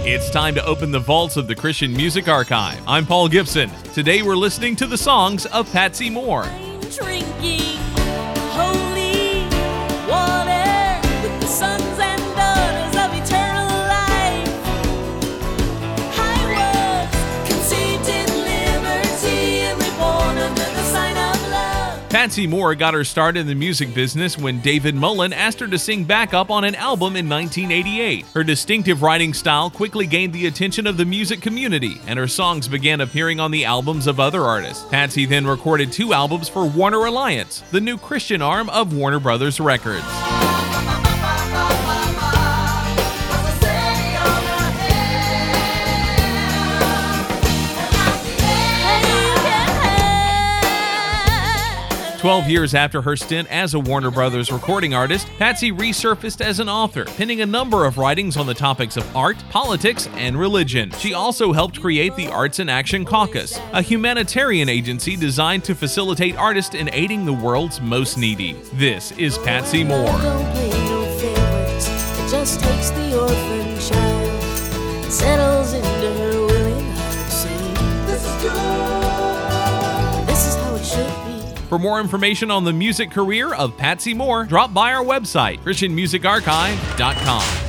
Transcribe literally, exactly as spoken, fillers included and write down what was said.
It's time to open the vaults of the Christian Music Archive. I'm Paul Gibson. Today we're listening to the songs of Patsy Moore. Drinking holy water with the sons and daughters of eternal life. I was conceived in liberty and reborn under the sign of love. Patsy Moore got her start in the music business when David Mullen asked her to sing backup on an album in nineteen eighty-eight. Her distinctive writing style quickly gained the attention of the music community, and her songs began appearing on the albums of other artists. Patsy then recorded two albums for Warner Alliance, the new Christian arm of Warner Brothers Records. Twelve years after her stint as a Warner Brothers recording artist, Patsy resurfaced as an author, penning a number of writings on the topics of art, politics, and religion. She also helped create the Arts in Action Caucus, a humanitarian agency designed to facilitate artists in aiding the world's most needy. This is Patsy Moore. Don't play no favorites. It just takes the orphan child and settles into her willing heart, saying, "This is good. This is how it should be." For more information on the music career of Patsy Moore, drop by our website, Christian Music Archive dot com.